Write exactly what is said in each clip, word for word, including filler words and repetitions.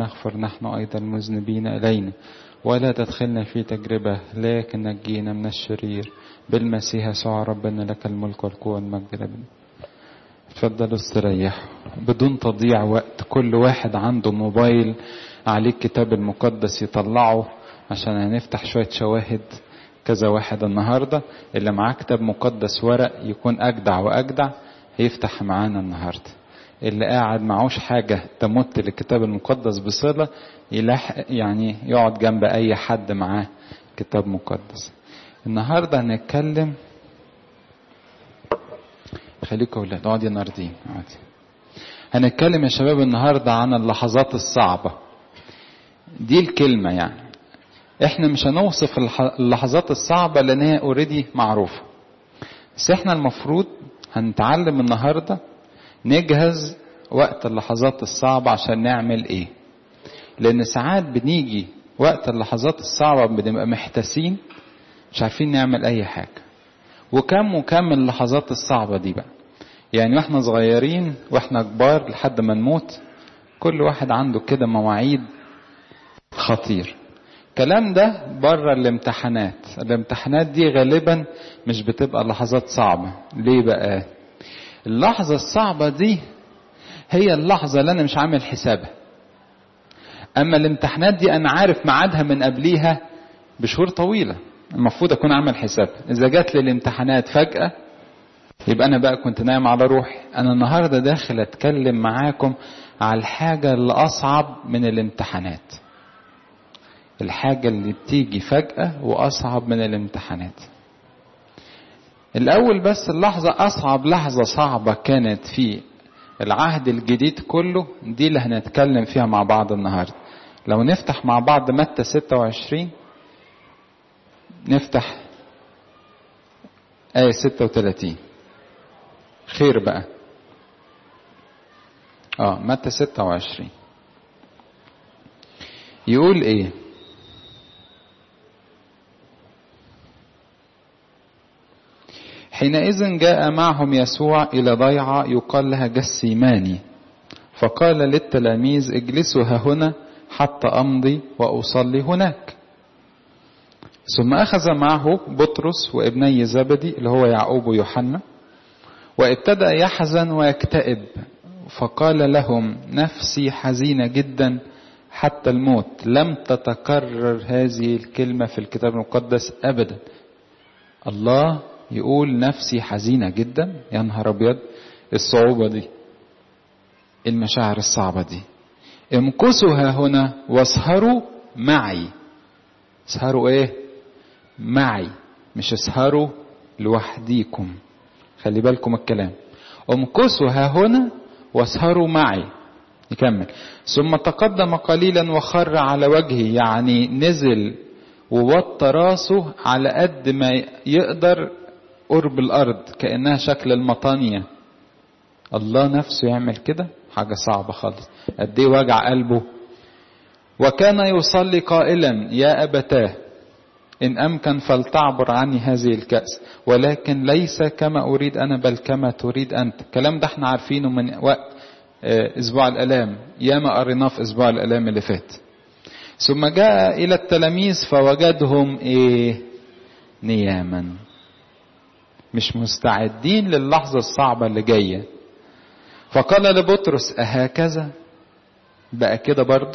نغفر نحن أيضا المذنبين إلينا، ولا تدخلنا في تجربة لكن نجينا من الشرير، بالمسيح يسوع ربنا لك الملك والقوة والمجد لابد. اتفضلوا استريحوا بدون تضييع وقت. كل واحد عنده موبايل عليه الكتاب المقدس يطلعه، عشان هنفتح شوية شواهد. كذا واحد النهاردة اللي معاه كتاب مقدس ورق يكون أجدع وأجدع هيفتح معانا النهاردة. اللي قاعد معوش حاجة تمت للكتاب المقدس بصلة يلاحق، يعني يقعد جنب أي حد معاه كتاب مقدس. النهاردة هنتكلم، خليكم أولاد اقعدي ناردين اقعدي. هنتكلم يا شباب النهاردة عن اللحظات الصعبة. دي الكلمة يعني احنا مش هنوصف اللحظات الصعبة لان هي اوريدي معروفة، بس احنا المفروض هنتعلم النهاردة نجهز وقت اللحظات الصعبة عشان نعمل ايه. لان ساعات بنيجي وقت اللحظات الصعبة بنبقى محتاسين مش عارفين نعمل اي حاجة. وكم وكم اللحظات الصعبة دي بقى، يعني واحنا صغيرين واحنا كبار لحد ما نموت، كل واحد عنده كده مواعيد خطير. الكلام ده بره الامتحانات. الامتحانات دي غالبا مش بتبقى لحظات صعبة. ليه بقى؟ اللحظة الصعبة دي هي اللحظة اللي انا مش عامل حسابها. اما الامتحانات دي انا عارف ميعادها من قبليها بشهور طويلة، المفروض اكون عامل حسابها. اذا جات لي الامتحانات فجأة يبقى انا بقى كنت نايم على روحي. انا النهاردة داخل اتكلم معاكم على الحاجة اللي اصعب من الامتحانات، الحاجة اللي بتيجي فجأة واصعب من الامتحانات. الاول بس اللحظة، اصعب لحظة صعبة كانت في العهد الجديد كله، دي اللي هنتكلم فيها مع بعض النهاردة. لو نفتح مع بعض متى ستة وعشرين، نفتح آية ستة وثلاثين. خير بقى. اه متى ستة وعشرين يقول ايه؟ حينئذ جاء معهم يسوع إلى ضيعة يقال لها جسيماني، فقال للتلاميذ اجلسوا هنا حتى أمضي وأصلي هناك. ثم أخذ معه بطرس وابني زبدي اللي هو يعقوب ويوحنا، وابتدأ يحزن ويكتئب، فقال لهم نفسي حزينة جدا حتى الموت. لم تتكرر هذه الكلمة في الكتاب المقدس أبدا. الله يقول نفسي حزينة جدا، يا نهار أبيض. الصعوبة دي، المشاعر الصعبة دي، امكثوا ها هنا واسهروا معي. اسهروا ايه؟ معي، مش اسهروا لوحديكم. خلي بالكم الكلام. امكثوا ها هنا واسهروا معي. نكمل. ثم تقدم قليلا وخر على وجهه، يعني نزل ووطى راسه على قد ما يقدر قرب الارض، كأنها شكل المطانية. الله نفسه يعمل كده؟ حاجة صعبة خالص. قد ايه وجع قلبه. وكان يصلي قائلا يا أبتاه إن أمكن فلتعبر عني هذه الكأس، ولكن ليس كما أريد أنا بل كما تريد أنت. الكلام ده احنا عارفينه من وقت أسبوع الآلام، ياما قريناه في أسبوع الآلام اللي فات. ثم جاء إلى التلاميذ فوجدهم إيه؟ نياما، مش مستعدين للحظة الصعبة اللي جاية. فقال لبطرس أهكذا؟ بقى كده برضو؟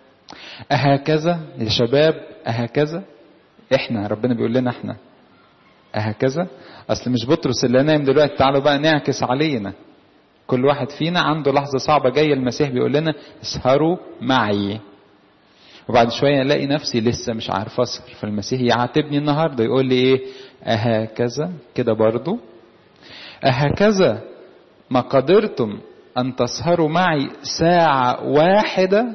أهكذا يا شباب؟ أهكذا؟ احنا ربنا بيقول لنا احنا أهكذا. اصل مش بطرس اللي نايم دلوقتي، تعالوا بقى نعكس علينا. كل واحد فينا عنده لحظة صعبة جاية، المسيح بيقول لنا اسهروا معي. وبعد شوية الاقي نفسي لسه مش عارف اسهر، فالمسيح يعاتبني النهاردة يقول لي ايه؟ أهكذا كده برضو؟ أهكذا ما قدرتم أن تسهروا معي ساعة واحدة؟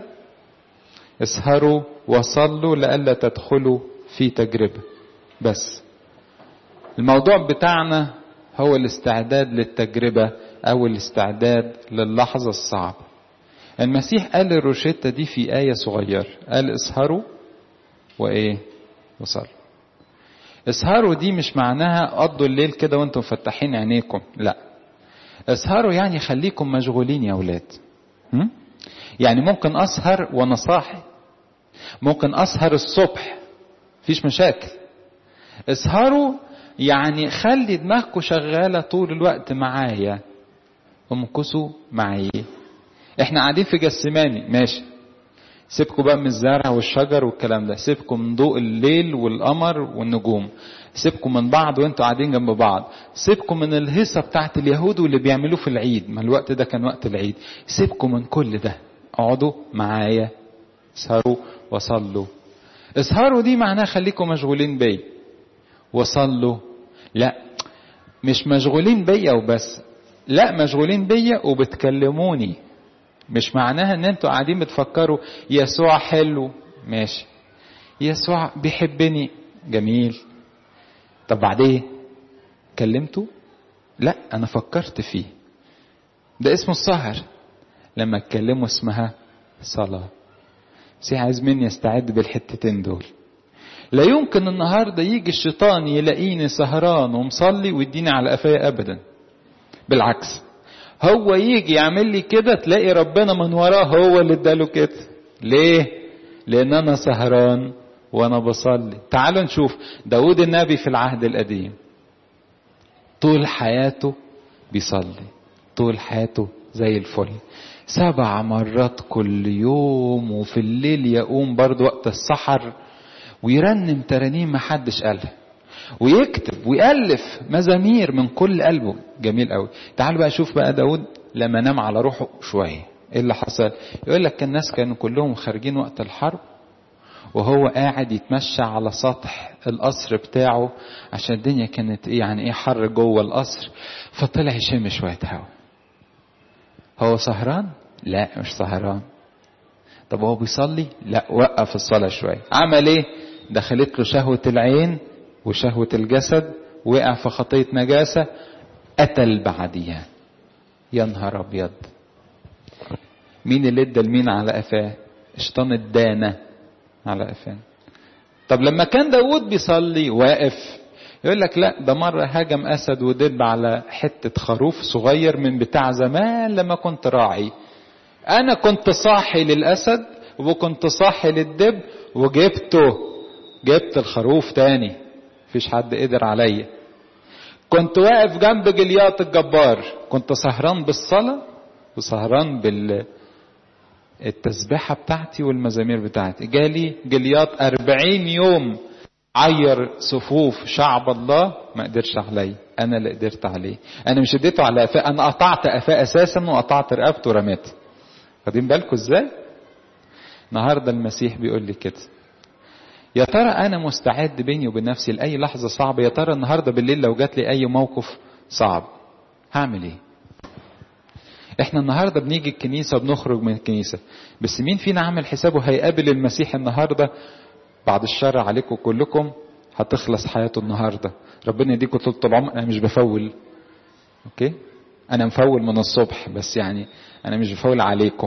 اسهروا وصلوا لئلا تدخلوا في تجربة. بس الموضوع بتاعنا هو الاستعداد للتجربة أو الاستعداد للحظة الصعبة. المسيح قال الروشتة دي في آية صغيرة، قال اسهروا وإيه؟ وصلوا. اسهروا دي مش معناها قضوا الليل كده وانتم مفتحين عينيكم، لا. اسهروا يعني خليكم مشغولين يا ولاد. يعني ممكن اسهر وانا صاحي، ممكن اسهر الصبح، مفيش مشاكل. اسهروا يعني خلي دماغكم شغالة طول الوقت معايا، امكسوا معايا. احنا قاعدين في جسماني ماشي، سيبكم بقى من الزرع والشجر والكلام ده، سيبكم من ضوء الليل والقمر والنجوم، سيبكم من بعض وانتوا قاعدين جنب بعض، سيبكم من الهيصة بتاعت اليهود واللي بيعملوه في العيد، ما الوقت ده كان وقت العيد، سيبكم من كل ده، اقعدوا معايا، اسهروا وصلوا. اسهروا دي معناها خليكم مشغولين بي، وصلوا لا مش مشغولين بيا وبس، لا مشغولين بيا وبتكلموني. مش معناها ان انتوا قاعدين بتفكروا يسوع حلو ماشي، يسوع بيحبني جميل، طب بعدين كلمته؟ لا انا فكرت فيه، ده اسمه السهر. لما اتكلموا اسمها صلاة. سي عايز مني استعد بالحتتين دول. لا يمكن النهاردة يجي الشيطان يلاقيني سهران ومصلي ويديني على قفايا ابدا، بالعكس هو يجي يعمل لي كده تلاقي ربنا من وراه هو اللي اداله كده. ليه؟ لان انا سهران وانا بصلي. تعالوا نشوف داود النبي في العهد القديم طول حياته بيصلي، طول حياته زي الفل، سبع مرات كل يوم، وفي الليل يقوم برضو وقت السحر ويرنم ترانيم ما حدش قالها، ويكتب ويألف مزامير من كل قلبه. جميل قوي. تعالوا بقى شوف بقى داود لما نام على روحه شوية ايه اللي حصل. يقول لك الناس كانوا كلهم خارجين وقت الحرب، وهو قاعد يتمشى على سطح القصر بتاعه عشان الدنيا كانت ايه يعني ايه حر جوه القصر، فطلع يشم شوية هوا. هو سهران؟ لا مش سهران. طب هو بيصلي؟ لا وقف الصلاة شوية. عمل ايه؟ دخلت له شهوة العين وشهوة الجسد، وقع في خطية نجاسة، قتل بعديها. يا نهار ابيض، مين اللي ادى المين على قفاه؟ الشيطان ادانا على قفاه. طب لما كان داود بيصلي واقف، يقول لك لا ده مرة هجم اسد ودب على حتة خروف صغير من بتاع زمان لما كنت راعي، انا كنت صاحي للاسد وكنت صاحي للدب وجبته، جبت الخروف تاني، مفيش حد قدر عليا. كنت واقف جنب جليات الجبار، كنت سهران بالصلاة وسهران بالتسبيحة بتاعتي والمزامير بتاعتي. جالي جليات أربعين يوم عير صفوف شعب الله، ما قدرش علي، انا اللي قدرت عليه. انا مش اديته على قفاه، انا قطعت قفاه اساسا وقطعت رقبته ورميته. واخدين بالكم ازاي؟ النهارده المسيح بيقول لي كده. يا ترى انا مستعد بيني وبين نفسي لاي لحظه صعبه؟ يا ترى النهارده بالليل لو جات لي اي موقف صعب هعمل ايه؟ احنا النهارده بنيجي الكنيسه وبنخرج من الكنيسه، بس مين فينا عامل حسابه هيقابل المسيح النهارده؟ بعد الشر عليكم كلكم هتخلص حياته النهارده. ربنا يديكم طول العمر. انا مش بفول، اوكي؟ انا مفول من الصبح، بس يعني انا مش بفول عليكم.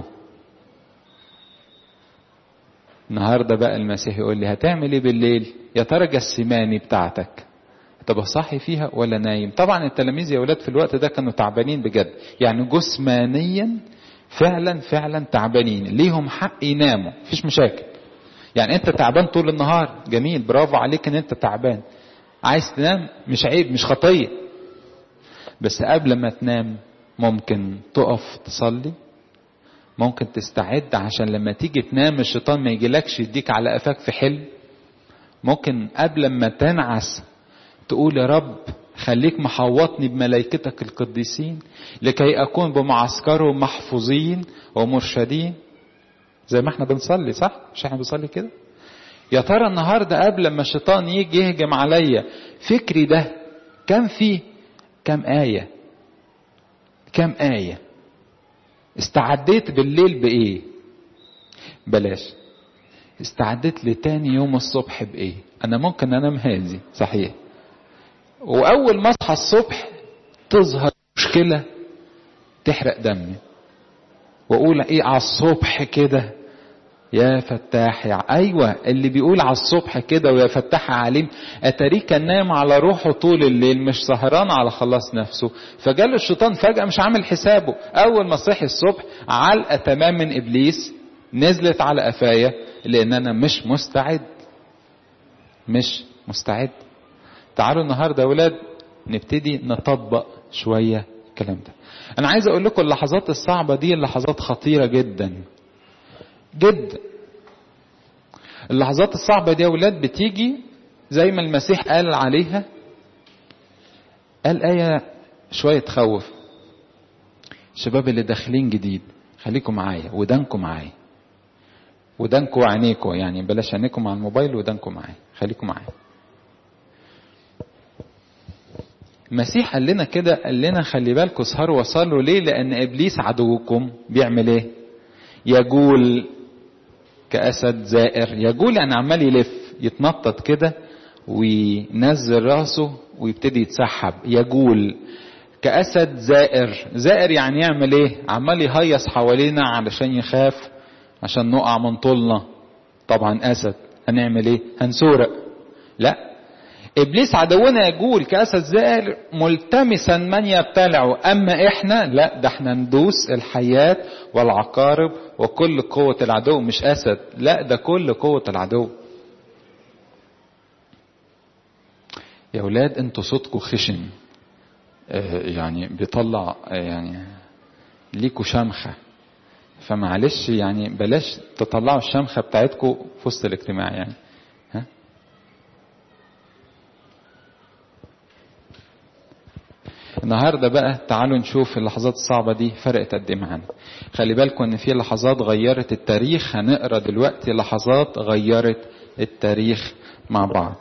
النهارده بقى المسيح يقول لي هتعمل ايه بالليل؟ يا ترى جسماني بتاعتك تبقى صاحي فيها ولا نايم؟ طبعا التلاميذ يا ولاد في الوقت ده كانوا تعبانين بجد، يعني جسمانيا فعلا فعلا تعبانين، ليهم حق يناموا، مفيش مشاكل. يعني انت تعبان طول النهار، جميل، برافو عليك ان انت تعبان، عايز تنام مش عيب، مش خطية. بس قبل ما تنام ممكن تقف تصلي، ممكن تستعد عشان لما تيجي تنام الشيطان ما يجيلكش يديك على قفاك في حلم. ممكن قبل ما تنعس تقول يا رب خليك محوطني بملائكتك القديسين لكي اكون بمعسكرهم محفوظين ومرشدين، زي ما احنا بنصلي، صح؟ مش احنا بنصلي كده؟ يا ترى النهارده قبل ما الشيطان يجي يهجم عليا فكري ده كم فيه كم آية؟ كم آية؟ استعديت بالليل بإيه؟ بلاش، استعديت لتاني يوم الصبح بإيه؟ أنا ممكن أنام هادي صحيح، وأول ما أصحى الصبح تظهر مشكلة تحرق دمي، وأقول إيه على الصبح كده يا فتاح يا ايوه اللي بيقول على الصبح كده ويا فتاح يا عليم، اتاريه كان نايم على روحه طول الليل مش سهران على خلاص نفسه. فجاله الشيطان فجأة مش عامل حسابه، اول ما صحي الصبح علقة تمام من ابليس نزلت على قفايا، لان انا مش مستعد مش مستعد. تعالوا النهارده يا ولاد نبتدي نطبق شويه الكلام ده. انا عايز اقول لكم اللحظات الصعبه دي اللحظات خطيره جدا جدا. اللحظات الصعبه دي يا ولاد بتيجي زي ما المسيح قال عليها، قال آية شويه تخوف. الشباب اللي داخلين جديد خليكم معايا ودانكم معايا، ودانكم وعينيكم، يعني بلاش عينيكم على الموبايل ودانكم معايا، خليكم معايا. المسيح قال لنا كده، قال لنا خلي بالكم اسهروا وصلوا. ليه؟ لان ابليس عدوكم بيعمل ايه؟ يجول كاسد زائر. يجول يعني عمال يلف يتنطط كده وينزل راسه ويبتدي يتسحب. يجول كاسد زائر. زائر يعني يعمل ايه؟ عمال يهيص حوالينا علشان يخاف، عشان نقع من طولنا. طبعا اسد هنعمل ايه؟ هنسورق. لا، ابليس عدونا يجول كاسد زائر ملتمسا من يبتلعه. اما احنا لا، ده احنا ندوس الحيات والعقارب وكل قوة العدو. مش اسد، لا ده كل قوة العدو. يا ولاد انتوا صوتكم خشن، اه يعني بيطلع اه يعني ليكوا شمخة، فمعلش يعني بلاش تطلعوا الشمخة بتاعتكم في وسط الاجتماع يعني. ها النهارده بقى تعالوا نشوف اللحظات الصعبة دي فرقت قد ايه معانا. خلي بالكم ان في لحظات غيرت التاريخ. هنقرا دلوقتي لحظات غيرت التاريخ مع بعض.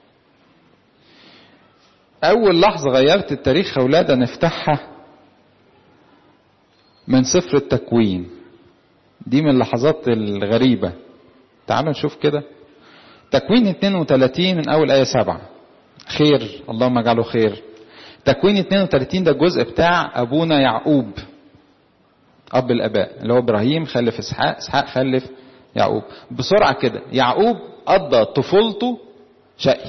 اول لحظة غيرت التاريخ يا اولاد نفتحها من سفر التكوين. دي من اللحظات الغريبة. تعالوا نشوف كده تكوين اتنين وتلاتين من اول آية سبعة. خير، اللهم اجعله خير. تكوين اتنين وتلاتين ده الجزء بتاع ابونا يعقوب اب الاباء، اللي هو ابراهيم خلف اسحاق، اسحاق خلف يعقوب. بسرعة كده، يعقوب قضى طفولته شقي.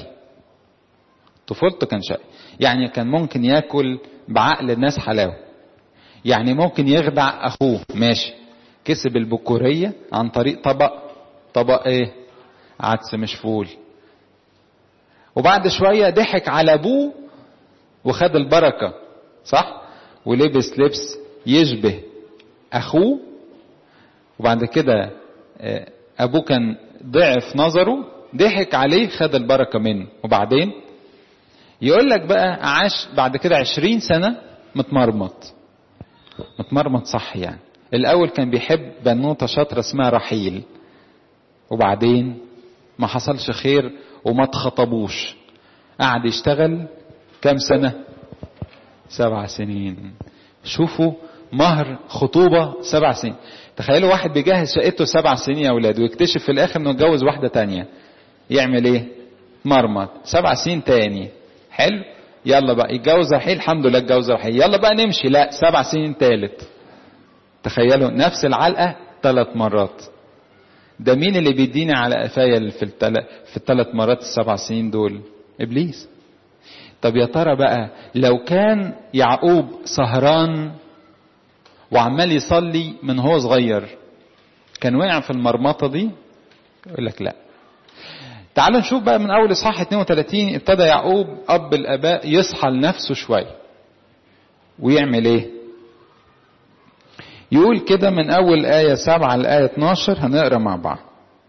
طفولته كان شقي، يعني كان ممكن ياكل بعقل الناس حلاوة، يعني ممكن يخدع اخوه ماشي. كسب البكورية عن طريق طبق طبق ايه؟ عدس مش فول. وبعد شوية ضحك على ابوه وخد البركة، صح؟ ولبس لبس يشبه اخوه. وبعد كده ابوه كان ضعف نظره، ضحك عليه خد البركة منه. وبعدين يقول لك بقى عاش بعد كده عشرين سنة متمرمط. متمرمط صح يعني. الاول كان بيحب بنوتة شاطرة اسمها رحيل، وبعدين ما حصلش خير وما اتخطبوش. قعد يشتغل كم سنة؟ سبع سنين. شوفوا مهر خطوبة سبع سنين. تخيلوا واحد بيجهز شقته سبع سنين يا اولاد، ويكتشف في الاخر انه اتجوز واحدة تانية. يعمل ايه؟ مرمط. سبع سنين تاني. حلو، يلا بقى يتجوز رحيل. الحمد لله اتجوز رحيل، يلا بقى نمشي. لا، سبع سنين تالت. تخيلوا نفس العلقة ثلاث مرات. ده مين اللي بيديني على قفايا في الثلاث في الثلاث مرات السبع سنين دول؟ ابليس. طب يا ترى بقى لو كان يعقوب سهران وعمال يصلي من هو صغير، كان وقع في المرمطة دي؟ يقول لك لا. تعالوا نشوف بقى من اول اصحاح اتنين وتلاتين. ابتدى يعقوب اب الاباء يصحى لنفسه شويه ويعمل ايه؟ يقول كده من اول آية سبعة لآية اتناشر، هنقرا مع بعض.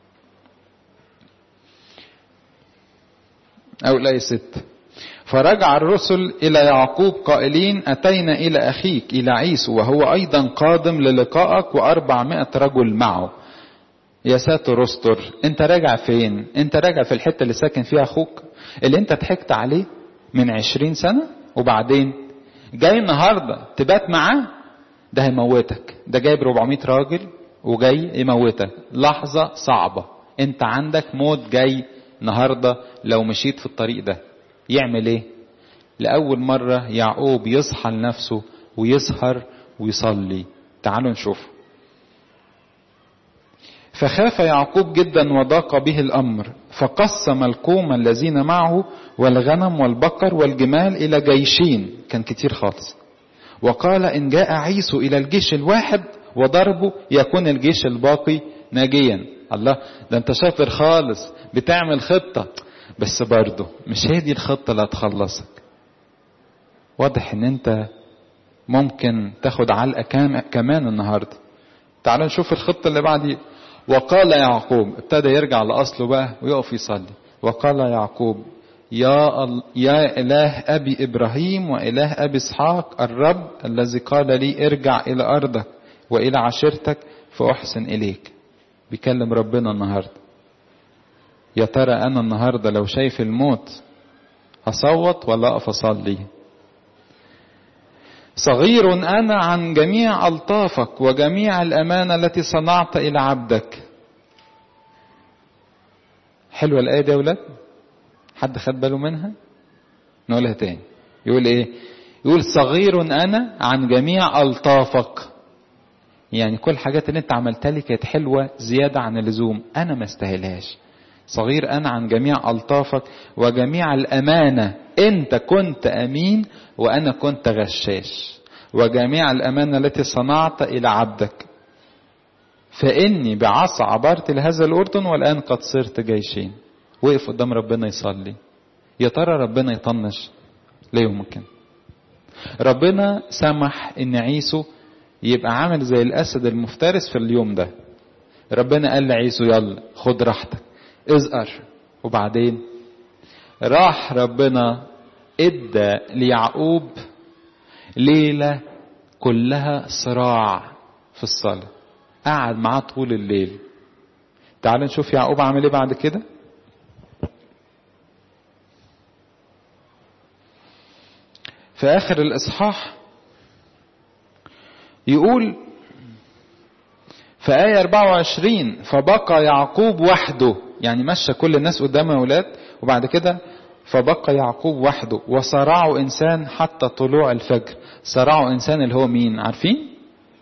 اول آية ستة. فرجع الرسل الى يعقوب قائلين اتينا الى اخيك الى عيسو وهو ايضا قادم للقائك واربعمائة رجل معه. يا ساتر استر، انت راجع فين؟ انت راجع في الحتة اللي ساكن فيها اخوك اللي انت ضحكت عليه من عشرين سنة، وبعدين جاي النهاردة تبات معاه؟ ده هيموتك. ده جايب أربعمائة راجل وجاي يموتك. لحظة صعبة، انت عندك موت جاي النهاردة لو مشيت في الطريق ده. يعمل ايه؟ لأول مرة يعقوب يصحى لنفسه ويسهر ويصلي. تعالوا نشوف. فخاف يعقوب جدا وضاق به الأمر، فقسم القوم الذين معه والغنم والبقر والجمال إلى جيشين، كان كتير خالص، وقال إن جاء عيسو إلى الجيش الواحد وضربه يكون الجيش الباقي ناجيا. الله، ده انت شاطر خالص، بتعمل خطة، بس برضه مش هي دي الخطة اللي هتخلصك. واضح ان انت ممكن تاخد علقة كمان النهاردة. تعالوا نشوف الخطة اللي بعدي. وقال يعقوب، ابتدى يرجع لأصله بقى ويقف يصلي. وقال يعقوب يا, يا إله أبي إبراهيم وإله أبي إسحاق، الرب الذي قال لي ارجع إلى أرضك وإلى عشيرتك فأحسن إليك. بيكلم ربنا النهاردة. يا ترى أنا النهاردة لو شايف الموت هصوت ولا أقف أصلي؟ صغير أنا عن جميع ألطافك وجميع الأمانة التي صنعت إلى عبدك. حلوة الآية دي يا أولاد؟ حد خد باله منها؟ نقولها تاني. يقول إيه؟ يقول صغير أنا عن جميع ألطافك، يعني كل حاجات اللي انت عملتها لي كانت حلوة زيادة عن اللزوم، أنا ما استاهلهاش. صغير أنا عن جميع ألطافك وجميع الأمانة، أنت كنت أمين وأنا كنت غشاش، وجميع الأمانة التي صنعت إلى عبدك، فإني بعصا عبرت لهذا الأردن والآن قد صرت جيشين. وقف قدام ربنا يصلي. يا ترى ربنا يطنش؟ لا يمكن. ربنا سمح إن عيسو يبقى عامل زي الأسد المفترس في اليوم ده. ربنا قال لعيسو يلا خد راحتك ازقر. وبعدين راح ربنا ادى ليعقوب ليلة كلها صراع في الصلاة، قعد معاه طول الليل. تعالوا نشوف يعقوب عمل ايه بعد كده. في آخر الإصحاح يقول في آية أربعة وعشرين فبقى يعقوب وحده، يعني مشى كل الناس قدامه يا أولاد، وبعد كده فبقى يعقوب وحده وصرعوا إنسان حتى طلوع الفجر. صرعوا إنسان اللي هو مين؟ عارفين؟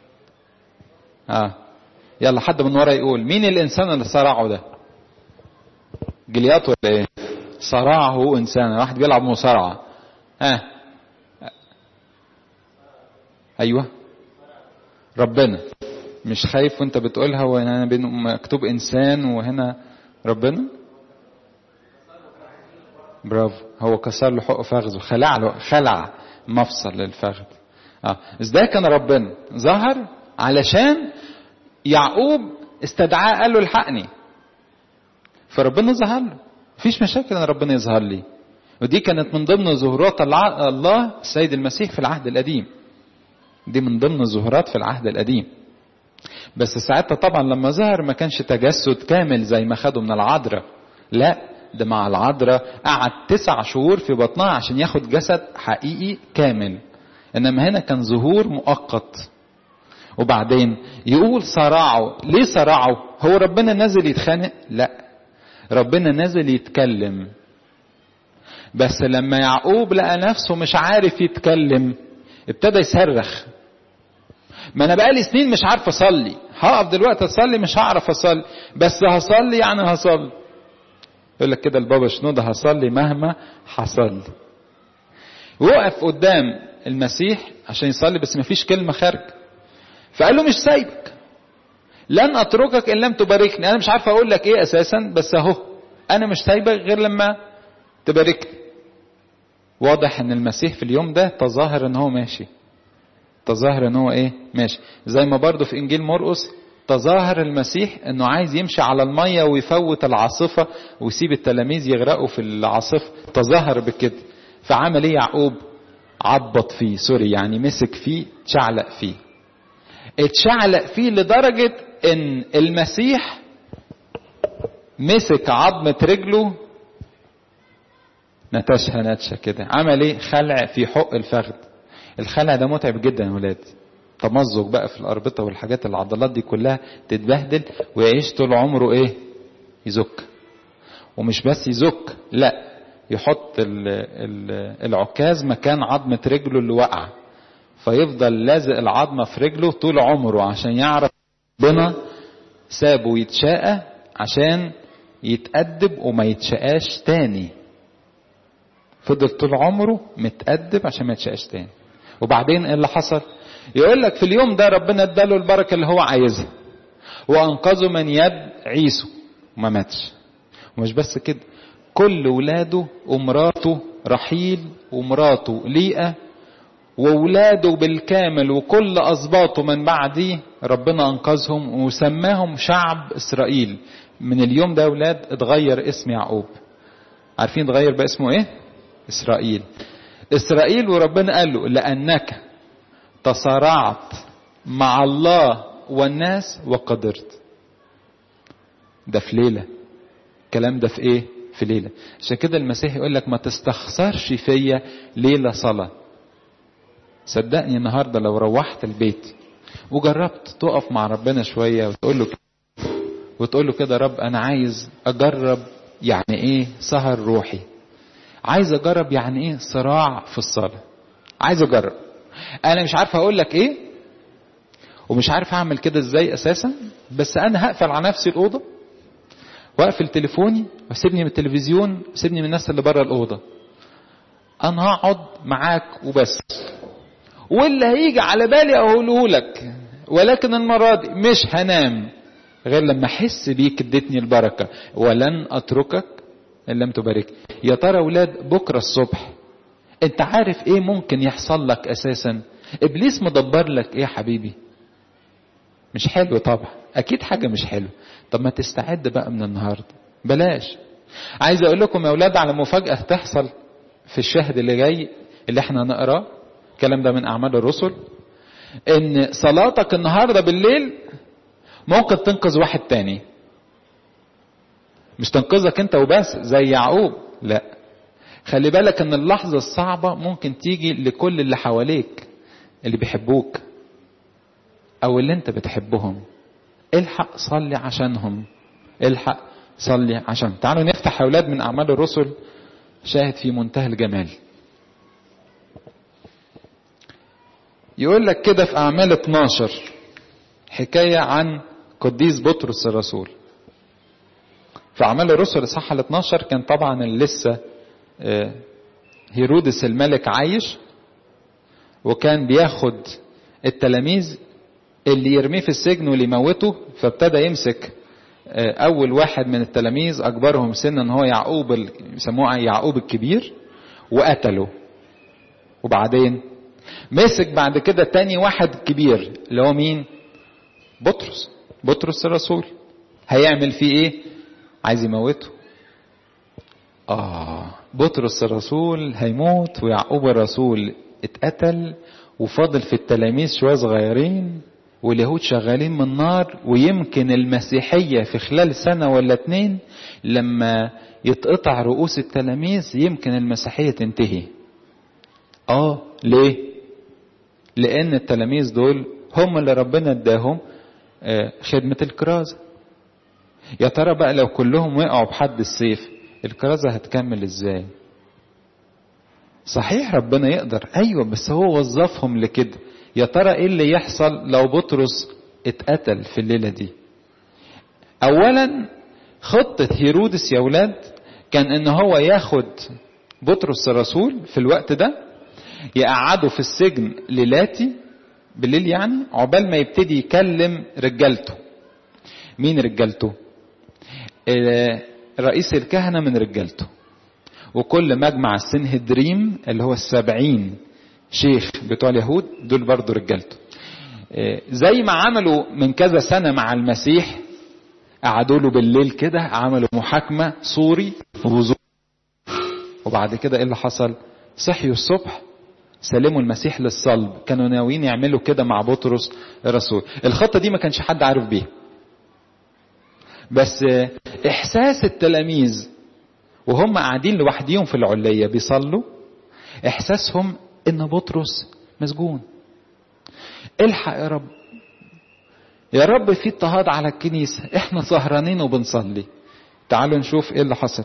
آه يلا حد من ورا يقول مين الإنسان اللي صرعه ده؟ جليات ولا إيه؟ صرعه إنسان، واحد بيلعب مصارعة. آه أيوه ربنا. مش خايف وانت بتقولها وهنا مكتوب إنسان وهنا ربنا؟ برافو، هو كسر له حق فخذه، خلع له، خلع مفصل للفخذ. اه بس ده كان ربنا ظهر علشان يعقوب استدعاه قال له الحقني، فربنا ظهر له. مفيش مشاكل ان ربنا يظهر لي، ودي كانت من ضمن ظهورات الله السيد المسيح في العهد القديم. دي من ضمن الظهورات في العهد القديم. بس ساعتها طبعا لما ظهر ما كانش تجسد كامل زي ما خده من العذراء، لا ده مع العذراء قعد تسع شهور في بطنها عشان ياخد جسد حقيقي كامل، انما هنا كان ظهور مؤقت. وبعدين يقول صراعه. ليه صراعه؟ هو ربنا نازل يتخانق؟ لا، ربنا نازل يتكلم. بس لما يعقوب لقى نفسه مش عارف يتكلم ابتدى يصرخ. ما انا بقالي سنين مش عارف اصلي، هقف دلوقتي اصلي مش هعرف اصلي، بس هصلي يعني هصلي. يقول لك كده البابا شنودة هصلي مهما حصل. وقف قدام المسيح عشان يصلي بس ما فيش كلمة خارج، فقال له مش سايبك، لن اتركك ان لم تباركني. انا مش عارف اقول لك ايه اساسا، بس اهو انا مش سايبك غير لما تباركني. واضح ان المسيح في اليوم ده تظاهر ان هو ماشي، تظاهر ان هو ايه ماشي. زي ما برضو في انجيل مرقس تظاهر المسيح انه عايز يمشي على المية ويفوت العاصفة ويسيب التلاميذ يغرقوا في العاصفة، تظاهر بكده. فعمل ايه يعقوب؟ عبط فيه، سوري يعني مسك فيه، اتشعلق فيه. اتشعلق فيه لدرجة ان المسيح مسك عظمة رجله نتشها نتشة كده. عمل ايه؟ خلع في حق الفخذ. الخلع ده متعب جدا يا ولاد، تمزق بقى في الأربطة والحاجات، العضلات دي كلها تتبهدل، ويعيش طول عمره ايه؟ يزك. ومش بس يزك، لا يحط ال ال العكاز مكان عظمة رجله اللي وقع، فيفضل لازق العظمة في رجله طول عمره عشان يعرف ربنا سابه يتشاقى عشان يتأدب وما يتشقاش تاني. فضل طول عمره متأدب عشان ما يتشقاش تاني. وبعدين ايه اللي حصل؟ يقول لك في اليوم ده ربنا اداله البركة اللي هو عايزها وانقذه من يد عيسو وما ماتش. ومش بس كده، كل ولاده ومراته رحيل ومراته ليئة وولاده بالكامل وكل أسباطه من بعديه ربنا أنقذهم وسماهم شعب إسرائيل. من اليوم ده أولاد اتغير اسم يعقوب. عارفين اتغير بقى اسمه ايه؟ إسرائيل. إسرائيل وربنا قال له لأنك تصارعت مع الله والناس وقدرت. ده في ليلة. الكلام ده في ايه؟ في ليلة. عشان كده المسيح يقول لك ما تستخسرش فيا ليلة صلاة. صدقني النهاردة لو روحت البيت وجربت تقف مع ربنا شوية وتقول له وتقول له كده رب انا عايز اجرب يعني ايه سهر روحي، عايز اجرب يعني ايه صراع في الصلاة، عايز اجرب. انا مش عارف اقول لك ايه ومش عارف اعمل كده ازاي اساسا، بس انا هقفل على نفسي الاوضة واقفل تليفوني وسيبني من التلفزيون وسيبني من الناس اللي بره الاوضة. انا هقعد معاك وبس، واللي هيجي على بالي اقوله لك، ولكن المرة دي مش هنام غير لما احس بيك اديتني البركة ولن اتركك ان لم تبارك. يا ترى اولاد بكرة الصبح انت عارف ايه ممكن يحصل لك اساسا؟ ابليس مدبر لك ايه يا حبيبي؟ مش حلو طبعا، اكيد حاجة مش حلو. طب ما تستعد بقى من النهاردة، بلاش. عايز اقول لكم يا اولاد على مفاجأة تحصل في الشهد اللي جاي اللي احنا نقراه، الكلام ده من اعمال الرسل، ان صلاتك النهاردة بالليل ممكن تنقذ واحد تاني. مش تنقذك انت وبس زي يعقوب، لا، خلي بالك ان اللحظة الصعبة ممكن تيجي لكل اللي حواليك اللي بيحبوك او اللي انت بتحبهم. الحق صلي عشانهم، الحق صلي عشان. تعالوا نفتح يا اولاد من اعمال الرسل شاهد في منتهى الجمال. يقول لك كده في اعمال اتناشر حكاية عن قديس بطرس الرسول. في اعمال الرسل الاصحاح اتناشر كان طبعا لسه هيرودس الملك عايش، وكان بياخد التلاميذ اللي يرميه في السجن واللي يموته. فابتدى يمسك اول واحد من التلاميذ اكبرهم سنا هو يعقوب، يسموه يعقوب الكبير، وقتله. وبعدين مسك بعد كده تاني واحد كبير اللي هو مين؟ بطرس، بطرس الرسول. هيعمل فيه ايه؟ عايز يموته. اه بطرس الرسول هيموت ويعقوب الرسول اتقتل، وفاضل في التلاميذ شوية صغيرين واليهود شغالين من نار. ويمكن المسيحية في خلال سنة ولا اتنين لما يتقطع رؤوس التلاميذ يمكن المسيحية تنتهي. اه ليه؟ لان التلاميذ دول هم اللي ربنا اداهم خدمة الكرازة. يا ترى بقى لو كلهم وقعوا بحد السيف الكرازة هتكمل ازاي؟ صحيح ربنا يقدر، ايوه، بس هو وظفهم لكده. يا ترى ايه اللي يحصل لو بطرس اتقتل في الليلة دي؟ اولا خطة هيرودس يا ولاد كان ان هو ياخد بطرس الرسول في الوقت ده يقعده في السجن ليلاتي بالليل، يعني عقبال ما يبتدي يكلم رجالته. مين رجالته؟ رئيس الكهنة من رجالته، وكل مجمع السنهدريم اللي هو السبعين شيخ بتوع اليهود دول برضو رجالته. زي ما عملوا من كذا سنة مع المسيح، قعدوا له بالليل كده عملوا محاكمة صوري ووزور. وبعد كده ايه اللي حصل؟ صحيوا الصبح سلموا المسيح للصلب. كانوا ناويين يعملوا كده مع بطرس الرسول. الخطة دي ما كانش حد عارف بيها، بس احساس التلاميذ وهم قاعدين لوحديهم في العلية بيصلوا، احساسهم ان بطرس مسجون. الحق يا رب، يا رب في اضطهاد على الكنيسة، احنا سهرانين وبنصلي. تعالوا نشوف ايه اللي حصل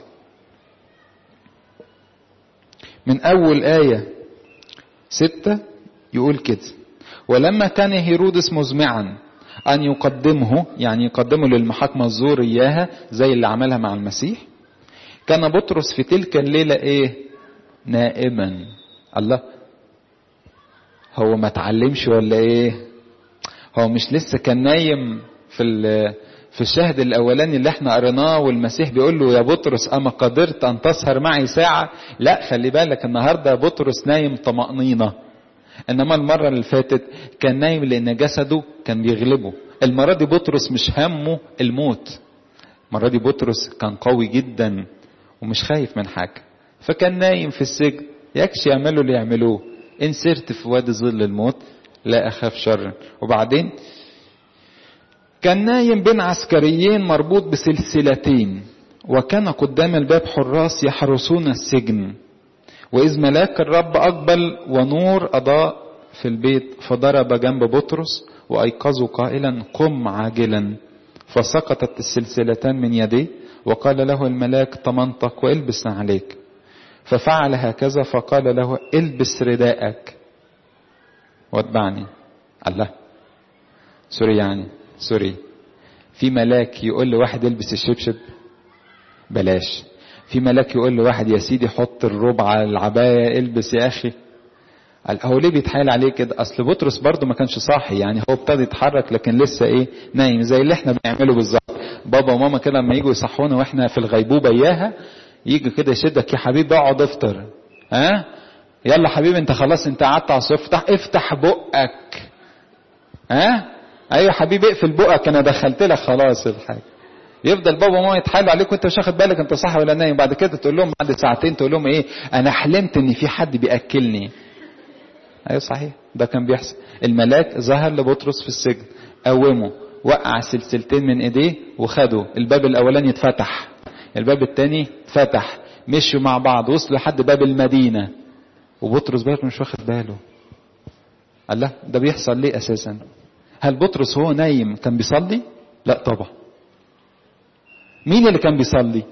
من اول آية ستة. يقول كده: ولما كان هيرودس مزمعا أن يقدمه، يعني يقدمه للمحاكمة الزور إياها زي اللي عملها مع المسيح. كان بطرس في تلك الليلة إيه؟ نائما. الله، هو ما تعلمش ولا إيه؟ هو مش لسه كان نايم في في الشاهد الأولاني اللي احنا قريناه، والمسيح بيقول له يا بطرس أما قدرت أن تسهر معي ساعة؟ لا، خلي بالك النهاردة بطرس نايم طمأنينة، إنما المرة اللي فاتت كان نايم لأن جسده كان بيغلبه. المرة دي بطرس مش همه الموت، المرة دي بطرس كان قوي جدا ومش خايف من حاجة، فكان نايم في السجن. يكش يعملوا اللي يعملوه، إن سرت في وادي ظل الموت لا أخاف شر. وبعدين كان نايم بين عسكريين مربوط بسلسلتين، وكان قدام الباب حراس يحرسون السجن. وإذ ملاك الرب أقبل ونور أضاء في البيت، فضرب جنب بطرس وأيقظه قائلا قم عاجلا، فسقطت السلسلتان من يديه، وقال له الملاك طمنتك والبس عليك، ففعل هكذا، فقال له البس رداءك واتبعني. الله، سوري يعني سوري، في ملاك يقول لواحد البس الشبشب؟ بلاش. في ملاك يقول لواحد يا سيدي حط الربع على العباية البس يا اخي؟ هو ليه بيتحايل عليه كده؟ اصل بطرس برضه ما كانش صاحي، يعني هو ابتدى يتحرك لكن لسه ايه؟ نايم، زي اللي احنا بنعمله بالظبط. بابا وماما كده لما يجوا يصحونا واحنا في الغيبوبه اياها، يجي كده يشدك يا حبيبي اقعد افطر، ها يلا حبيبي انت خلاص انت قعدت على الصف، افتح افتح بقك، ها ايوه حبيبي اقفل بقك انا دخلت لك خلاص الحاجه. يفضل بابا وماما يتحايلوا عليك وانت مش واخد بالك انت صاحي ولا نايم. بعد كده تقول لهم بعد ساعتين تقول لهم ايه؟ انا حلمت ان في حد بياكلني. ايوه صحيح، ده كان بيحصل. الملاك ظهر لبطرس في السجن، قومه، وقع سلسلتين من ايديه وخده. الباب الاولاني اتفتح، الباب الثاني اتفتح، مشوا مع بعض وصلوا لحد باب المدينه، وبطرس بقى مش واخد باله. الله، ده بيحصل ليه اساسا؟ هل بطرس هو نايم كان بيصلي؟ لا طبعا. مين اللي كان بيصلي؟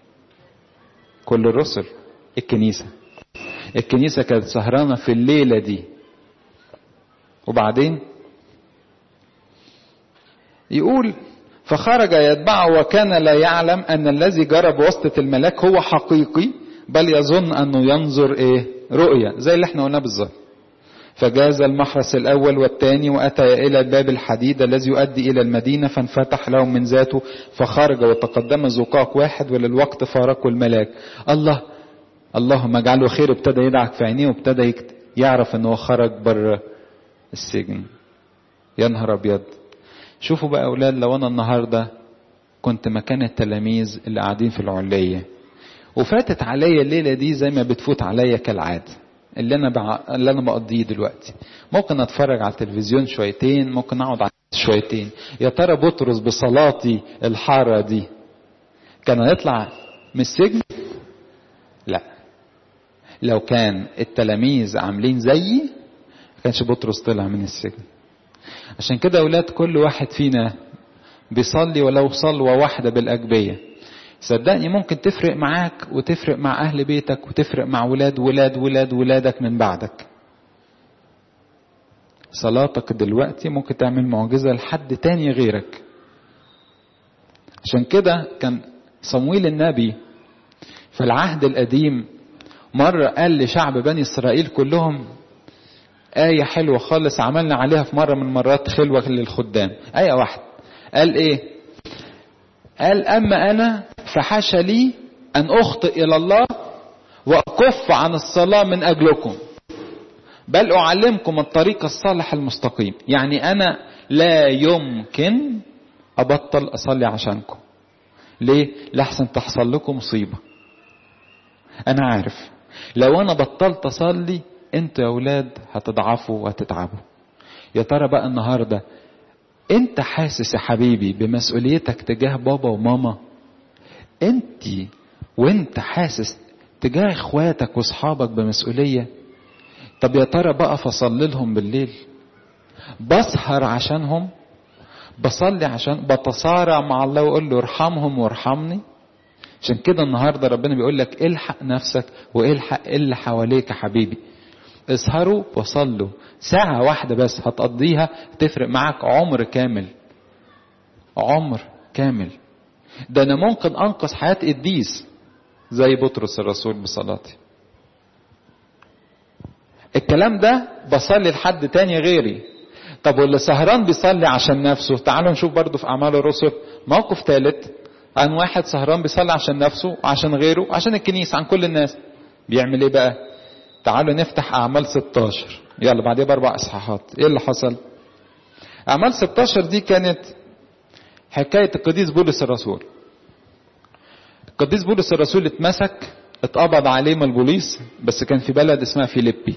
كل الرسل، الكنيسة. الكنيسة كانت سهرانة في الليلة دي. وبعدين يقول فخرج يتبعه وكان لا يعلم أن الذي جرى بواسطة الملاك هو حقيقي، بل يظن أنه ينظر إيه؟ رؤية، زي اللي احنا قلنا بالظبط. فجاز المحرس الأول والثاني وأتى إلى الباب الحديد الذي يؤدي إلى المدينة، فانفتح لهم من ذاته، فخرج وتقدم زقاق واحد، وللوقت فارقوا الملاك. الله، اللهم اجعله خير. ابتدى يدعك في عينيه وابتدى يعرف أنه خرج بره السجن. يا نهار أبيض. شوفوا بقى أولاد، لو أنا النهاردة كنت مكان التلاميذ اللي قاعدين في العلية وفاتت عليا الليلة دي زي ما بتفوت عليا كالعادة اللي انا بع... اللي انا بقضيه دلوقتي، ممكن اتفرج على التلفزيون شويتين، ممكن اقعد على شويتين. يا ترى بطرس بصلاتي الحارة دي كان هيطلع من السجن؟ لا. لو كان التلاميذ عاملين زيي ما كانش بطرس طلع من السجن. عشان كده اولاد كل واحد فينا بيصلي ولو صلوة واحدة بالاجبية، صدقني ممكن تفرق معاك وتفرق مع أهل بيتك وتفرق مع ولاد ولاد ولاد ولادك من بعدك. صلاتك دلوقتي ممكن تعمل معجزة لحد تاني غيرك. عشان كده كان صمويل النبي في العهد القديم مرة قال لشعب بني إسرائيل كلهم آية حلوة خالص، عملنا عليها في مرة من مرات خلوة للخدام. آية واحدة قال إيه؟ قال أما أنا فحاشا لي أن أخطئ إلى الله وأكف عن الصلاة من أجلكم، بل أعلمكم الطريق الصالح المستقيم. يعني أنا لا يمكن أبطل أصلي عشانكم. ليه؟ لحسن تحصل لكم مصيبة. أنا عارف لو أنا بطلت أصلي أنتوا يا أولاد هتضعفوا وهتتعبوا. يا ترى بقى النهاردة أنت حاسس يا حبيبي بمسؤوليتك تجاه بابا وماما؟ أنت وأنت حاسس تجاه إخواتك وأصحابك بمسؤولية؟ طب يا ترى بقى فصلي لهم بالليل، بسهر عشانهم، بصلي عشان بتصارع مع الله وأقول له ارحمهم وارحمني. عشان كده النهاردة ربنا بيقول لك الحق نفسك والحق اللي حواليك يا حبيبي. اسهروا وصلوا ساعة واحدة بس هتقضيها تفرق معاك عمر كامل. عمر كامل. ده انا ممكن انقذ حياة قديس زي بطرس الرسول بصلاتي. الكلام ده بصلي لحد تاني غيري. طب واللي سهران بيصلي عشان نفسه، تعالوا نشوف برضو في اعمال الرسل موقف ثالث عن واحد سهران بيصلي عشان نفسه وعشان غيره عشان الكنيسة عن كل الناس. بيعمل ايه بقى؟ تعالوا نفتح اعمال ستاشر، يلا بعدين باربع اصحاحات. ايه اللي حصل؟ اعمال ستاشر دي كانت حكاية القديس بولس الرسول. القديس بولس الرسول اتمسك، اتقبض عليه من البوليس، بس كان في بلد اسمها فيليبي.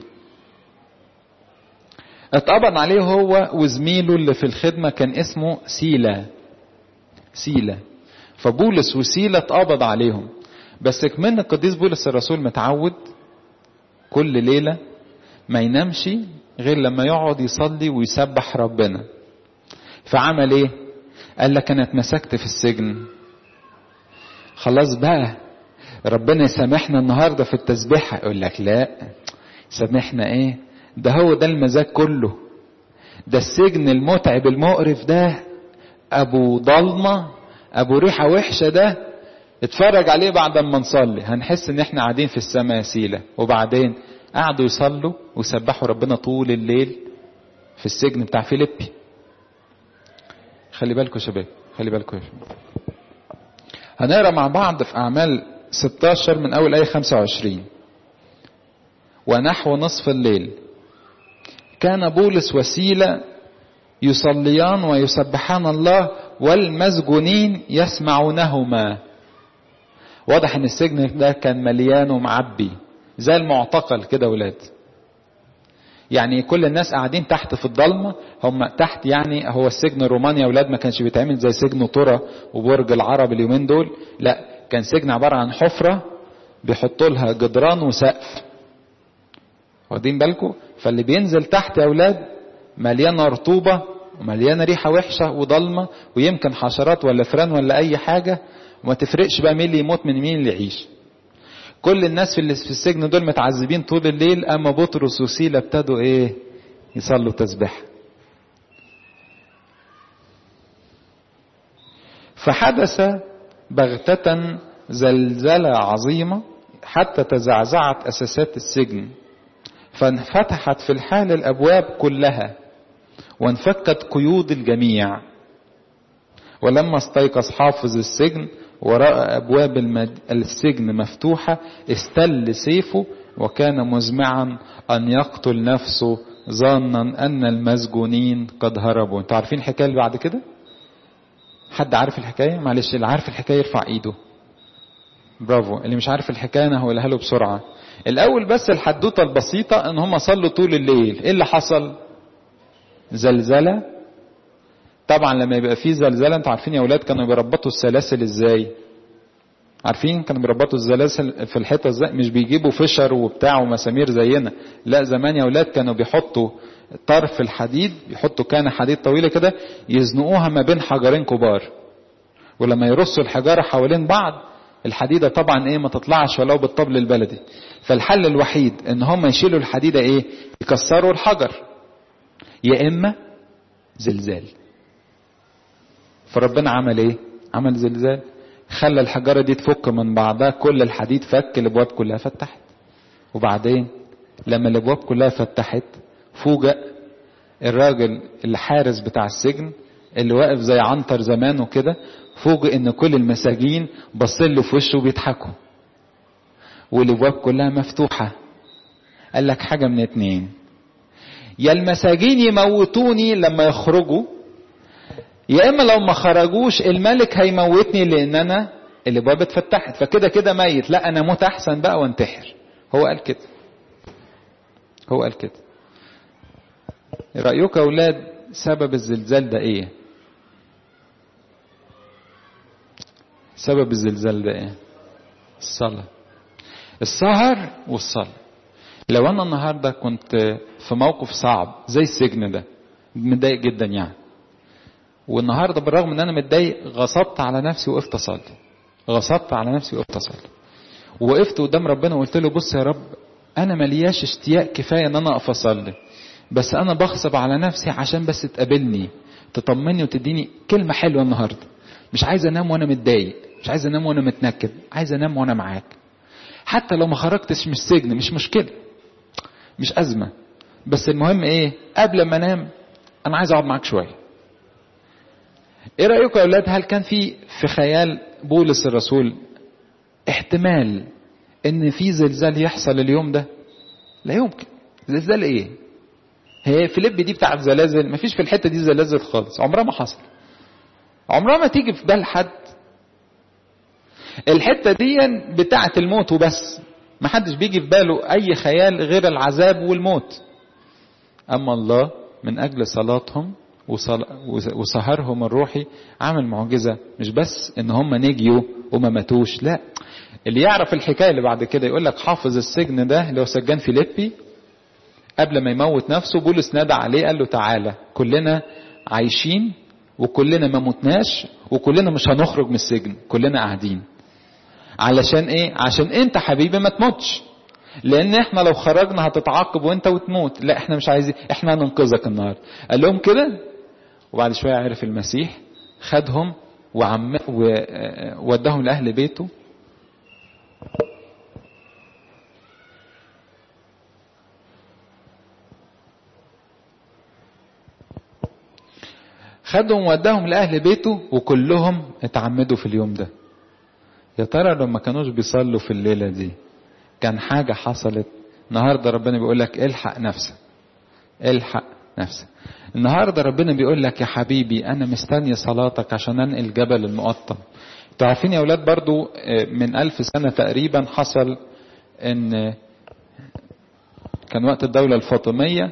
اتقبض عليه هو وزميله اللي في الخدمة كان اسمه سيلا. سيلا فبولس وسيلا اتقبض عليهم. بس كمان القديس بولس الرسول متعود كل ليلة ما ينامش غير لما يقعد يصلي ويسبح ربنا. فعمل ايه؟ قال لك انا اتمسكت في السجن، خلاص بقى ربنا يسامحنا النهاردة في التسبيحة. يقول لك لا، سامحنا ايه؟ ده هو ده المزاج كله. ده السجن المتعب المقرف ده، ابو ضلمة ابو ريحة وحشة ده، اتفرج عليه بعد ما نصلي هنحس ان احنا قاعدين في السماء سيلة. وبعدين قعدوا يصلوا ويسبحوا ربنا طول الليل في السجن بتاع فيليبي. خلي بالكم شباب، خلي بالكم يا شباب. هنقرا مع بعض في اعمال ستاشر من اول ايه خمسة وعشرين. ونحو نصف الليل كان بولس وسيلة يصليان ويسبحان الله والمسجونين يسمعونهما. واضح ان السجن ده كان مليان ومعبي زي المعتقل كده ولاد. يعني كل الناس قاعدين تحت في الضلمة، هم تحت. يعني هو السجن الروماني يا ولاد ما كانش بيتعمل زي سجن طرة وبرج العرب اليومين دول، لا كان سجن عبارة عن حفرة بيحطوا لها جدران وسقف. واخدين بالكم؟ فاللي بينزل تحت يا ولاد مليانة رطوبة ومليانة ريحة وحشة وضلمة، ويمكن حشرات ولا فران ولا اي حاجة، وما تفرقش بقى مين اللي يموت من مين اللي يعيش. كل الناس في في السجن دول متعذبين طول الليل. اما بطرس وسيلة ابتدوا ايه؟ يصلوا تسبيح. فحدث بغتة زلزلة عظيمة حتى تزعزعت اساسات السجن، فانفتحت في الحال الابواب كلها وانفكت قيود الجميع. ولما استيقظ حافظ السجن ورأى أبواب المد... السجن مفتوحة استل سيفه وكان مزمعا أن يقتل نفسه ظانا أن المسجونين قد هربوا. انتوا عارفين الحكاية اللي بعد كده؟ حد عارف الحكاية؟ معلش اللي عارف الحكاية يرفع ايده. برافو. اللي مش عارف الحكاية انا هقولها له بسرعة. الاول بس الحدوتة البسيطة ان هم صلوا طول الليل. ايه اللي حصل؟ زلزلة. طبعا لما يبقى فيه زلزلة انتوا عارفين يا اولاد كانوا بيربطوا السلاسل ازاي؟ عارفين كانوا بيربطوا السلاسل في الحيطة ازاي؟ مش بيجيبوا فشر وبتاع ومسامير زينا، لا زمان يا اولاد كانوا بيحطوا طرف الحديد، يحطوا كان حديد طويلة كده يزنقوها ما بين حجرين كبار، ولما يرصوا الحجارة حوالين بعض الحديدة طبعا ايه ما تطلعش ولو بالطبل البلدي. فالحل الوحيد ان هم يشيلوا الحديدة ايه؟ يكسروا الحجر، يا اما زلزال. فربنا عمل ايه؟ عمل زلزال، خلى الحجارة دي تفك من بعضها، كل الحديد فك، الابواب كلها فتحت. وبعدين لما الابواب كلها فتحت فوجئ الراجل الحارس بتاع السجن اللي واقف زي عنتر زمان وكده، فوجئ ان كل المساجين بصله في وشه وبيضحكوا والابواب كلها مفتوحة. قال لك حاجة من اتنين، يا المساجين يموتوني لما يخرجوا، يا اما لو ما خرجوش الملك هيموتني لان انا الابواب اتفتحت، فكده كده ميت، لا انا موت احسن بقى وانتحر. هو قال كده، هو قال كده. رأيك يا اولاد سبب الزلزال ده ايه؟ سبب الزلزال ده ايه؟ الصلاة، السهر والصلاة. لو انا النهاردة كنت في موقف صعب زي السجن ده متضايق جدا يعني، والنهاردة بالرغم ان انا متضايق غصبت على نفسي وقفت اصلي، غصبت على نفسي وقفت اصلي، وقفت قدام ربنا وقلت له بص يا رب انا ملياش اشتياق كفاية ان انا اقف اصلي، بس انا بغصب على نفسي عشان بس تقابلني، تطمني وتديني كلمة حلوة النهاردة. مش عايز انام وانا متضايق، مش عايز انام وانا متنكد، عايز انام وانا معاك. حتى لو ما خرجتش من السجن مش مشكلة، مش أزمة، بس المهم ايه؟ قبل ما انام انا عايز اقعد معاك شوية. ايه رأيكم يا اولاد؟ هل كان في في خيال بولس الرسول احتمال ان في زلزال يحصل اليوم ده؟ لا يمكن. زلزال ايه؟ هي فيليب دي بتاعت زلازل؟ مفيش في الحتة دي زلازل خالص، عمرها ما حصل، عمرها ما تيجي في بال حد. الحتة دي بتاعت الموت وبس، ما حدش بيجي في باله اي خيال غير العذاب والموت. اما الله من اجل صلاتهم وسهرهم الروحي عمل معجزة، مش بس ان هم نجيوا وما ماتوش، لا. اللي يعرف الحكاية اللي بعد كده يقول لك حافظ السجن ده اللي هو سجان فيليبي، قبل ما يموت نفسه بولس نادى عليه قال له تعالى، كلنا عايشين وكلنا ما متناش وكلنا مش هنخرج من السجن، كلنا قاعدين. علشان ايه؟ عشان انت حبيبي ما تموتش، لان احنا لو خرجنا هتتعاقب وانت وتموت، لا احنا مش عايزين، احنا هننقذك النهارده. قال لهم كده، وبعد شويه عرف المسيح، خدهم وعم ووداهم لاهل بيته. خدهم ووداهم لاهل بيته وكلهم اتعمدوا في اليوم ده. يا ترى لو ما كانوش بيصلوا في الليله دي كان حاجه حصلت؟ النهارده ربنا بيقول لك الحق نفسك، الحق نفسك. النهارده ربنا بيقول لك يا حبيبي انا مستني صلاتك عشان انقل جبل المقطم. انتوا عارفين يا اولاد برضو من ألف سنه تقريبا حصل ان كان وقت الدوله الفاطميه،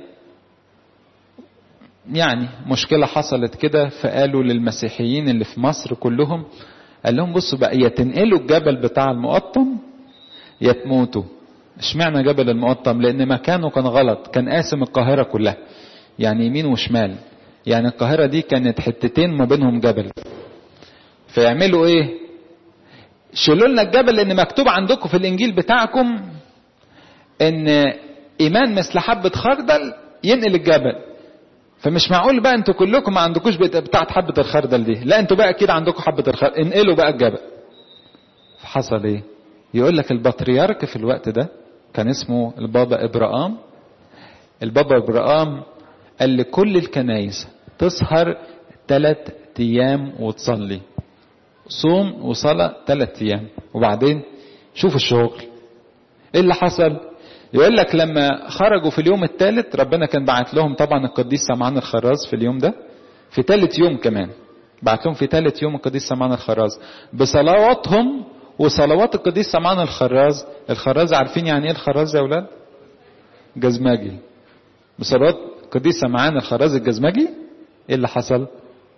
يعني مشكله حصلت كده، فقالوا للمسيحيين اللي في مصر كلهم، قال لهم بصوا بقى، يا تنقلوا الجبل بتاع المقطم يا تموتوا. اشمعنى جبل المقطم؟ لان مكانه كان غلط، كان قاسم القاهره كلها، يعني يمين وشمال، يعني القاهره دي كانت حتتين ما بينهم جبل. فيعملوا ايه؟ شيلوا لنا الجبل، لان مكتوب عندكم في الانجيل بتاعكم ان ايمان مثل حبه خردل ينقل الجبل. فمش معقول بقى انتوا كلكم ما عندكوش بتاعت حبه الخردل دي، لا انتوا بقى كده عندكم حبه الخردل، انقلوا بقى الجبل. فحصل ايه؟ يقول لك البطريرك في الوقت ده كان اسمه البابا إبراهام. البابا إبراهام قال لكل الكنايس تسهر ثلاث ايام وتصلي، صوم وصلاة ثلاث ايام، وبعدين شوف الشغل ايه اللي حصل. يقول لك لما خرجوا في اليوم الثالث ربنا كان بعت لهم طبعا القديس سمعان الخراز في اليوم ده، في ثالث يوم كمان بعت لهم في ثالث يوم القديس سمعان الخراز بصلواتهم وصلوات القديس سمعان الخراز. الخراز عارفين يعني ايه الخراز يا اولاد؟ جزمجي. بصلوات القديس سمعان الخراز الجزمجي ايه اللي حصل؟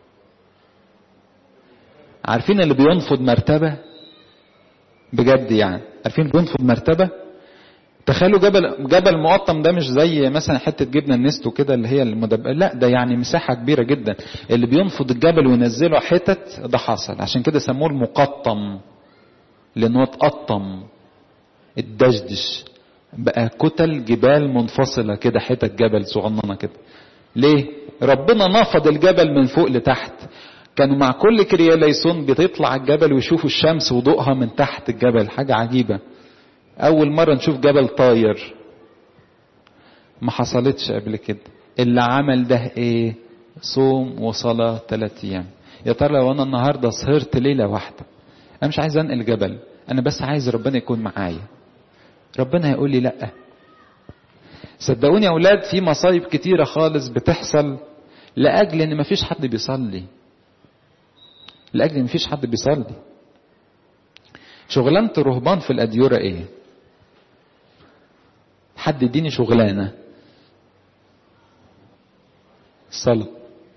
عارفين اللي بينفض مرتبة بجد، يعني عارفين بينفض مرتبة؟ تخيلوا جبل جبل مقطم ده مش زي مثلا حته جبنه النستو كده اللي هي المدببه، لا ده يعني مساحه كبيره جدا، اللي بينفض الجبل وينزله حتت ده حصل. عشان كده سموه المقطم، لانه اتقطم اتدشدش بقى كتل جبال منفصله كده، حتت جبل صغننه كده. ليه؟ ربنا نفض الجبل من فوق لتحت. كانوا مع كل كرياليسون بتطلع الجبل ويشوفوا الشمس وضوءها من تحت الجبل، حاجه عجيبه. اول مرة نشوف جبل طاير، ما حصلتش قبل كده. اللي عمل ده ايه؟ صوم وصلاة ثلاث ايام. يا ترى لو انا النهاردة سهرت ليلة واحدة، انا مش عايز انقل جبل، انا بس عايز ربنا يكون معايا، ربنا هيقول لي لا. صدقوني يا اولاد في مصايب كتيرة خالص بتحصل لاجل ان مفيش حد بيصلي، لاجل ان مفيش حد بيصلي. شغلانة الرهبان في الاديرة ايه؟ حد يديني شغلانه. الصلاه.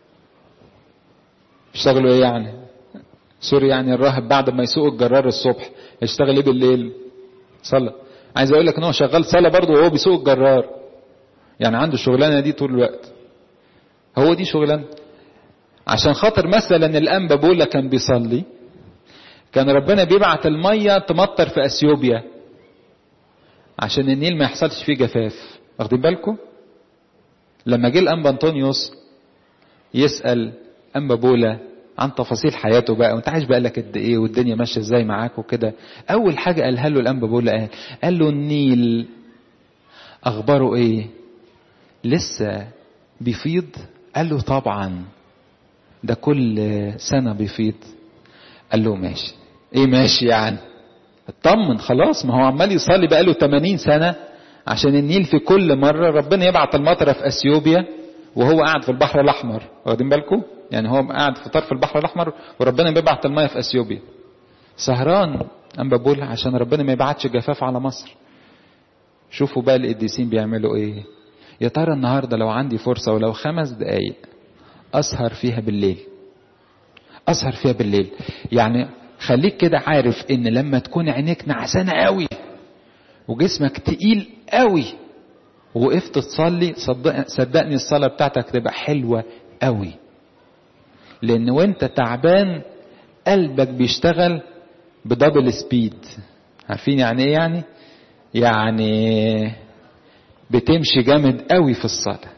يشتغلوا ايه يعني؟ سوري يعني الراهب بعد ما يسوق الجرار الصبح يشتغل ايه بالليل؟ صلاه. عايز اقول لك ان هو شغال صلاه برضه وهو بيسوق الجرار، يعني عنده الشغلانه دي طول الوقت، هو دي شغلانه. عشان خاطر مثلا الانبا بولا كان بيصلي، كان ربنا بيبعت الميه تمطر في اثيوبيا عشان النيل ما يحصلش فيه جفاف. واخدين بالكم؟ لما جه الانبا انطونيوس يسأل أنبا بولا عن تفاصيل حياته بقى، وانت عايش بقى لك قد ايه والدنيا ماشيه ازاي معاك وكده. اول حاجه قالها له الأنبا بولا قال قال له النيل اخباره ايه؟ لسه بيفيض؟ قال له طبعا ده كل سنه بيفيض. قال له ماشي. ايه ماشي يعني؟ اطمن خلاص، ما هو عمال يصلي بقى له ثمانين سنه عشان النيل في كل مره ربنا يبعت المطره في اثيوبيا وهو قاعد في البحر الاحمر. واخدين بالكم؟ يعني هو قاعد في طرف البحر الاحمر وربنا بيبعت الميه في اثيوبيا. سهران أنبا بولا عشان ربنا ما يبعتش جفاف على مصر. شوفوا بقى القديسين بيعملوا ايه. يا ترى النهارده لو عندي فرصه ولو خمس دقايق اسهر فيها بالليل، اسهر فيها بالليل. يعني خليك كده عارف ان لما تكون عينيك نعسانه قوي وجسمك تقيل قوي وقفت تصلي، صدق صدقني الصلاه بتاعتك تبقى حلوه قوي. لان وانت تعبان قلبك بيشتغل بدبل سبيد. عارفين يعني ايه؟ يعني يعني بتمشي جامد قوي في الصلاة.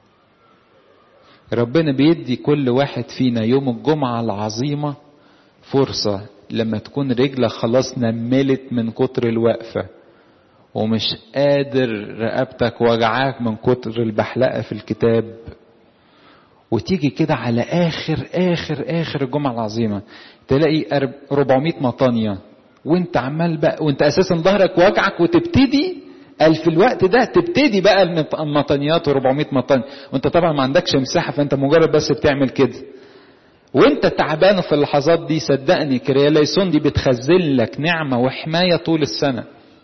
ربنا بيدي كل واحد فينا يوم الجمعة العظيمة فرصة لما تكون رجلك خلاص نملت من كتر الوقفة ومش قادر، رقبتك وجعاك من كتر البحلقة في الكتاب، وتيجي كده على اخر اخر اخر الجمعة العظيمة تلاقي أربعمائة مطانية وانت عمال بقى وانت اساسا ظهرك وجعك، وتبتدي قال في الوقت ده تبتدي بقى المطانيات و400 مطانية، وانت طبعا ما عندكش مساحة، فانت مجرد بس بتعمل كده وانت تعبان في اللحظات دي. صدقني كرياليسون دي بتخزن لك نعمة وحماية طول السنة.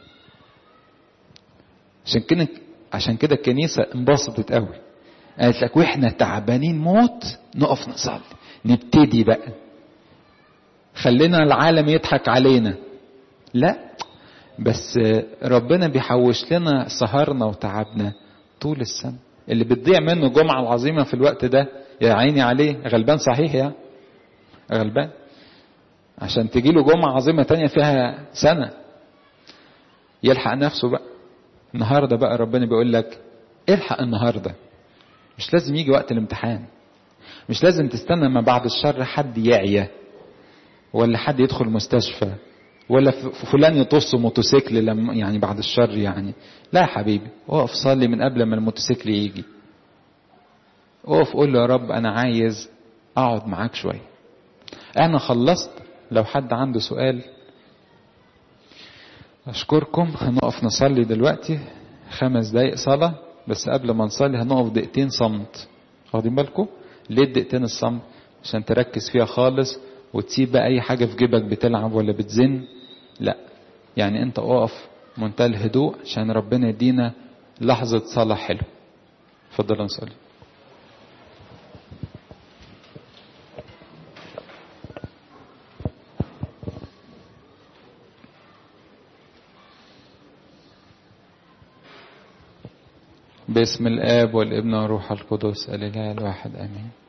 عشان كده عشان كده الكنيسة انبسطت قوي، قالت لك واحنا تعبانين موت نقف نصلي، نبتدي بقى. خلينا العالم يضحك علينا، لا بس ربنا بيحوش لنا سهرنا وتعبنا طول السنة. اللي بتضيع منه الجمعة العظيمة في الوقت ده يا عيني عليه، غلبان صحيح يا غلبان، عشان تجيله جمعة عظيمة تانية فيها سنة يلحق نفسه بقى. النهاردة بقى ربنا بيقول لك الحق النهاردة، مش لازم يجي وقت الامتحان، مش لازم تستنى ما بعد الشر حد يعيا ولا حد يدخل مستشفى ولا فلان يطص موتوسيكل لما يعني بعد الشر يعني. لا يا حبيبي، اقف صلي من قبل ما الموتوسيكل يجي. اقف قول له يا رب انا عايز اقعد معاك شوية. انا خلصت، لو حد عنده سؤال. اشكركم. هنقف نصلي دلوقتي خمس دقايق صلاة، بس قبل ما نصلي هنقف دقيقتين صمت. واخدين بالكم ليه الدقيقتين الصمت؟ عشان تركز فيها خالص وتسيب بقى اي حاجة في جيبك بتلعب ولا بتزن. لا يعني انت اقف منتهى الهدوء عشان ربنا يدينا لحظة صلاة حلوة. اتفضلوا نصلي. باسم الآب والابن والروح القدس الإله الواحد آمين.